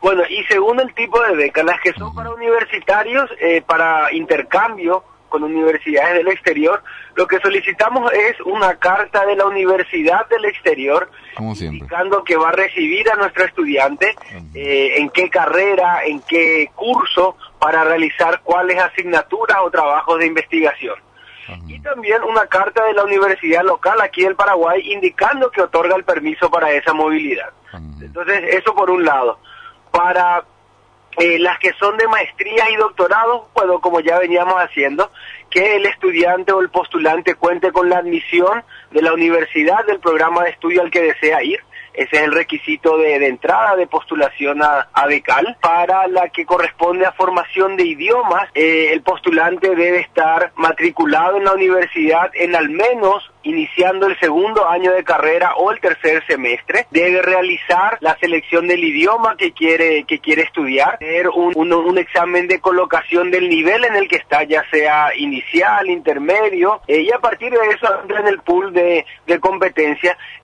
Bueno, y según el tipo de becas, las que son para universitarios, para intercambio con universidades del exterior, lo que solicitamos es una carta de la universidad del exterior, como siempre, indicando que va a recibir a nuestro estudiante, en qué carrera, en qué curso, para realizar cuáles asignaturas o trabajos de investigación. Y también una carta de la universidad local aquí del Paraguay, indicando que otorga el permiso para esa movilidad. Entonces, eso por un lado. Para las que son de maestría y doctorado, bueno, como ya veníamos haciendo, que el estudiante o el postulante cuente con la admisión de la universidad del programa de estudio al que desea ir. Ese es el requisito de entrada de postulación a becal. Para la que corresponde a formación de idiomas, el postulante debe estar matriculado en la universidad en al menos iniciando el segundo año de carrera o el tercer semestre. Debe realizar la selección del idioma que quiere estudiar, tener un examen de colocación del nivel en el que está, ya sea inicial, intermedio, y a partir de eso entra en el pool de competencia.